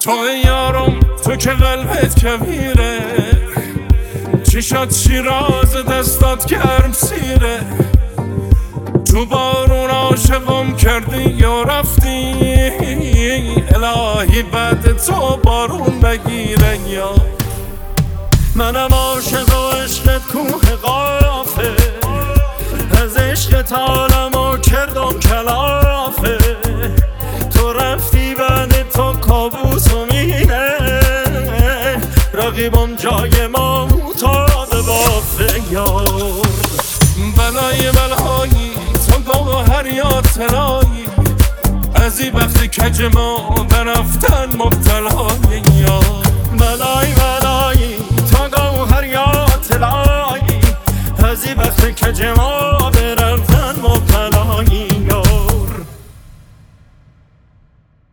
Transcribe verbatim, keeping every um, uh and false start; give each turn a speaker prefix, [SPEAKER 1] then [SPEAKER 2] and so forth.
[SPEAKER 1] تو یارم تو که قلبت کبیره، چشات شیراز دستات گرم سیره. تو بارون عاشقم کردی یا رفتی، الهی بعد تو بارون بگیره. یا
[SPEAKER 2] منم عاشق و عشق کوه قافه، از عشق تالمو کردم کلافه. تو رفتی بعد تو کابوسو میره، رقیبم جای ما موتاد بافه. یار
[SPEAKER 1] بلای بلایی تو گوهر یا طلایی، از این وقتی کج ما برفتن مبتلای. یا
[SPEAKER 2] بلای بلایی تو گوهر یا طلایی، از این وقتی کج ما